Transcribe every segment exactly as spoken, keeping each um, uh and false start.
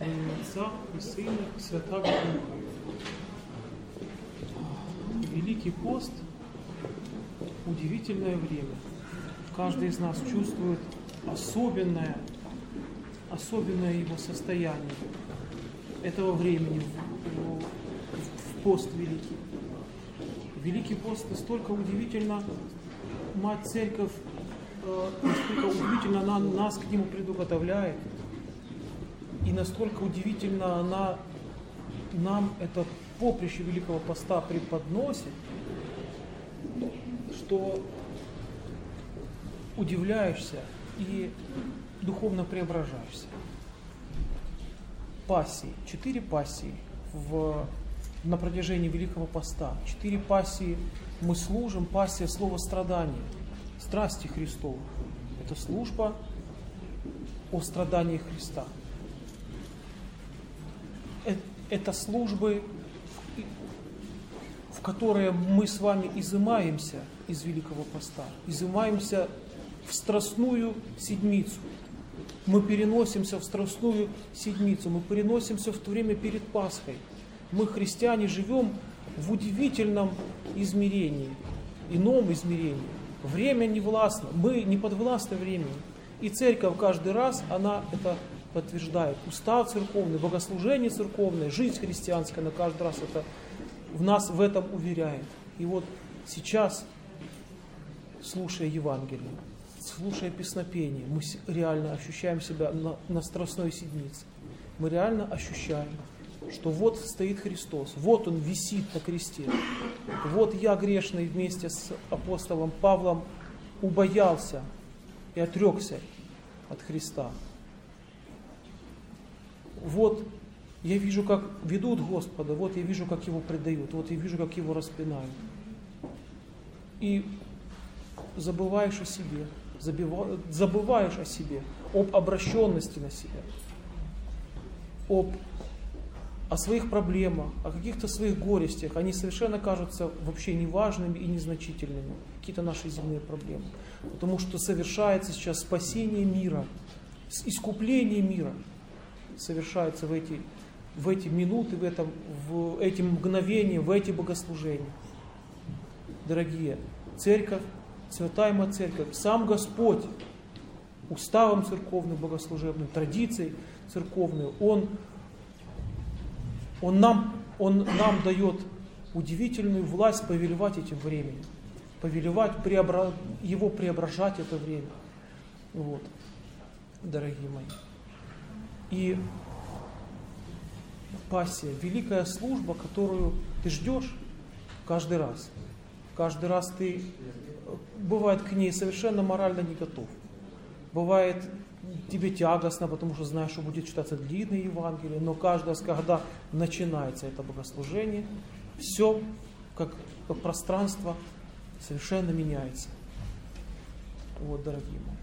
Во имя Отца и Сына и Святаго Духа. Великий пост – удивительное время. Каждый из нас чувствует особенное, особенное его состояние этого времени в, в, в пост великий. Великий пост настолько удивительно, Мать Церковь, э, настолько удивительно она нас к нему предуготовляет, и настолько удивительно она нам это поприще Великого Поста преподносит, что удивляешься и духовно преображаешься. Пассии, четыре пассии в, на протяжении Великого Поста. Четыре пассии мы служим, пассия слова страдания, страсти Христовых. Это служба о страдании Христа. Это службы, в которые мы с вами изымаемся из Великого Поста, изымаемся в Страстную Седмицу. Мы переносимся в Страстную Седмицу, мы переносимся в то время перед Пасхой. Мы, христиане, живем в удивительном измерении, ином измерении. Время не властно, мы не подвластны времени. И Церковь каждый раз, она это подтверждает. Устав церковный, богослужение церковное, жизнь христианская, она каждый раз это в нас в этом уверяет. И вот сейчас, слушая Евангелие, слушая песнопение, мы реально ощущаем себя на, на Страстной Седмице. Мы реально ощущаем, что вот стоит Христос, вот Он висит на кресте. Вот я, грешный, вместе с апостолом Павлом убоялся и отрекся от Христа. Вот я вижу, как ведут Господа, вот я вижу, как Его предают, вот я вижу, как Его распинают. И забываешь о себе, забываешь о себе, об обращенности на себя, об, о своих проблемах, о каких-то своих горестях. Они совершенно кажутся вообще неважными и незначительными, какие-то наши земные проблемы. Потому что совершается сейчас спасение мира, искупление мира совершается в эти, в эти минуты, в, этом, в эти мгновения, в эти богослужения. Дорогие, Церковь, Святая Мать Церковь, сам Господь уставом церковным, богослужебным, традицией церковной, Он, он, нам, он нам дает удивительную власть повелевать этим временем, повелевать, преобра... Его преображать это время. Вот, дорогие мои. И пассия, великая служба, которую ты ждешь каждый раз. Каждый раз ты, бывает, к ней совершенно морально не готов. Бывает, тебе тягостно, потому что знаешь, что будет читаться длинное Евангелие, но каждый раз, когда начинается это богослужение, все, как, как пространство, совершенно меняется. Вот, дорогие мои.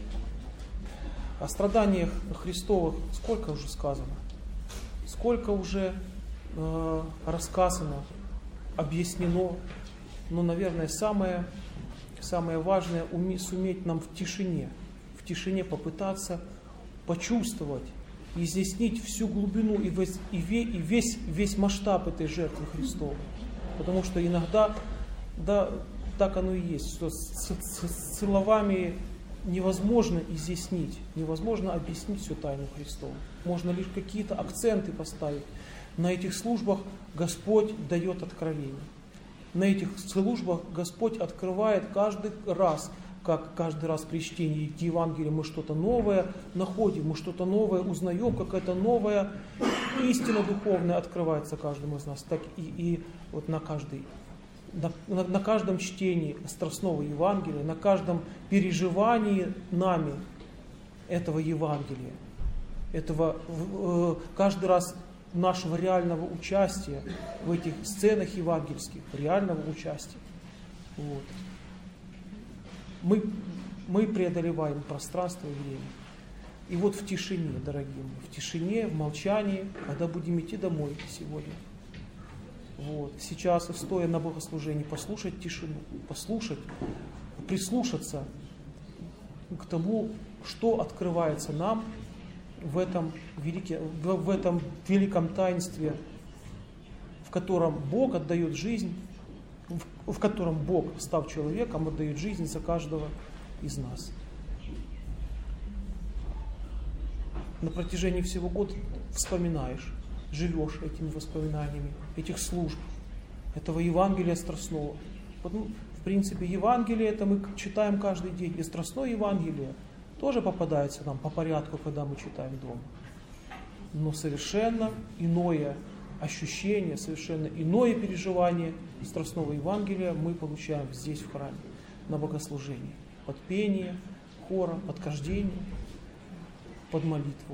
О страданиях Христовых сколько уже сказано, сколько уже э, рассказано, объяснено. Но, наверное, самое, самое важное уме, суметь нам в тишине, в тишине попытаться почувствовать, изъяснить всю глубину и весь, и весь, весь масштаб этой жертвы Христовой. Потому что иногда, да, так оно и есть, что с, с, с словами невозможно изъяснить, невозможно объяснить всю тайну Христову. Можно лишь какие-то акценты поставить. На этих службах Господь дает откровение. На этих службах Господь открывает каждый раз, как каждый раз при чтении Евангелия мы что-то новое находим, мы что-то новое узнаем, какая-то новая истина духовная открывается каждому из нас. Так и, и вот на каждый На, на, на каждом чтении Страстного Евангелия, на каждом переживании нами этого Евангелия, этого э, каждый раз нашего реального участия в этих сценах евангельских, реального участия. Вот. Мы, мы преодолеваем пространство и время. И вот в тишине, дорогие мои, в тишине, в молчании, когда будем идти домой сегодня, вот, сейчас, стоя на богослужении, послушать тишину, послушать, прислушаться к тому, что открывается нам в этом, велике, в, в этом великом таинстве, в котором Бог отдает жизнь, в, в котором Бог, став человеком, отдает жизнь за каждого из нас. На протяжении всего года вспоминаешь, живешь этими воспоминаниями, этих служб, этого Евангелия страстного. В принципе, Евангелие это мы читаем каждый день, и страстное Евангелие тоже попадается нам по порядку, когда мы читаем дома. Но совершенно иное ощущение, совершенно иное переживание страстного Евангелия мы получаем здесь, в храме, на богослужении, под пение хора, под кождение, под молитву.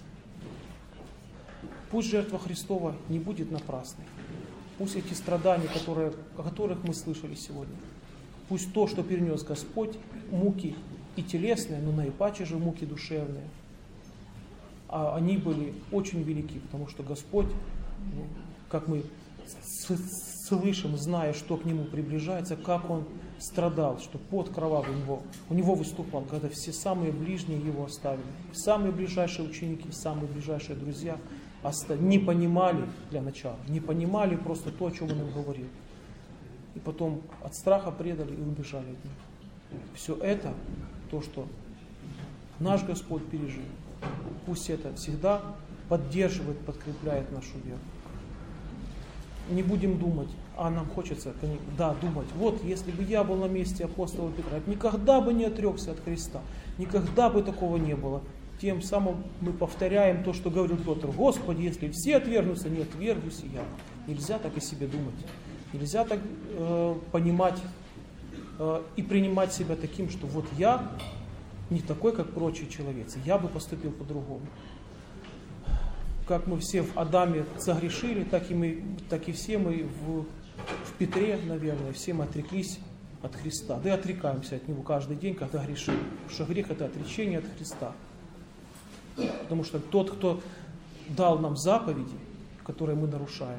Пусть жертва Христова не будет напрасной. Пусть эти страдания, которые, о которых мы слышали сегодня, пусть то, что перенес Господь, муки и телесные, но наипаче же муки душевные, а они были очень велики, потому что Господь, ну, как мы слышим, зная, что к Нему приближается, как Он страдал, что пот кровавый у Него, у Него выступал, когда все самые ближние Его оставили, самые ближайшие ученики, самые ближайшие друзья не понимали для начала, не понимали просто то, о чем Он им говорил. И потом от страха предали и убежали от них. Все это, то, что наш Господь пережил, пусть это всегда поддерживает, подкрепляет нашу веру. Не будем думать, а нам хочется, да, думать, вот если бы я был на месте апостола Петра, никогда бы не отрекся от Христа, никогда бы такого не было. Тем самым мы повторяем то, что говорил Петр: Господи, если все отвергнутся, не отвергнусь и я. Нельзя так о себе думать. Нельзя так э, понимать э, и принимать себя таким, что вот я не такой, как прочие человецы, я бы поступил по-другому. Как мы все в Адаме согрешили, так и, мы, так и все мы в, в Петре, наверное, все мы отреклись от Христа. Да и отрекаемся от Него каждый день, когда грешим. Потому что грех — это отречение от Христа. Потому что тот, кто дал нам заповеди, которые мы нарушаем,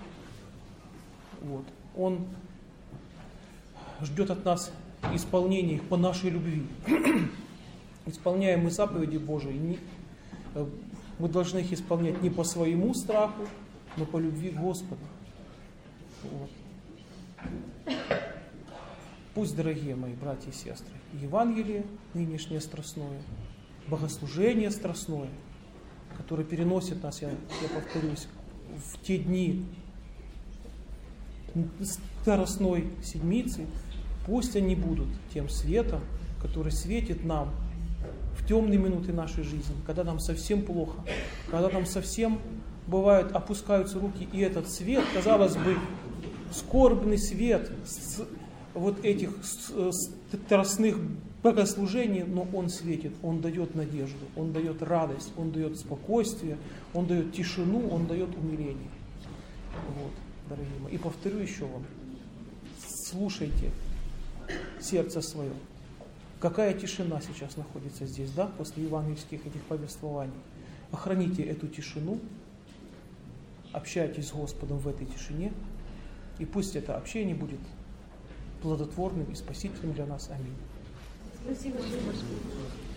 вот, он ждет от нас исполнения их по нашей любви. Исполняем мы заповеди Божии, не, мы должны их исполнять не по своему страху, но по любви к Господу. Вот. Пусть, дорогие мои братья и сестры, Евангелие нынешнее страстное, богослужение страстное, которое переносит нас, я, я повторюсь, в те дни Страстной Седмицы, пусть они будут тем светом, который светит нам в темные минуты нашей жизни, когда нам совсем плохо, когда нам совсем, бывает, опускаются руки, и этот свет, казалось бы, скорбный свет с вот этих страстных богослужений, но он светит, он дает надежду, он дает радость, он дает спокойствие, он дает тишину, он дает умиление. Вот, дорогие мои. И повторю еще вам, слушайте сердце свое. Какая тишина сейчас находится здесь, да, после евангельских этих повествований. Охраните эту тишину, общайтесь с Господом в этой тишине, и пусть это общение будет плодотворным и спасительным для нас. Аминь. Спасибо, Господи.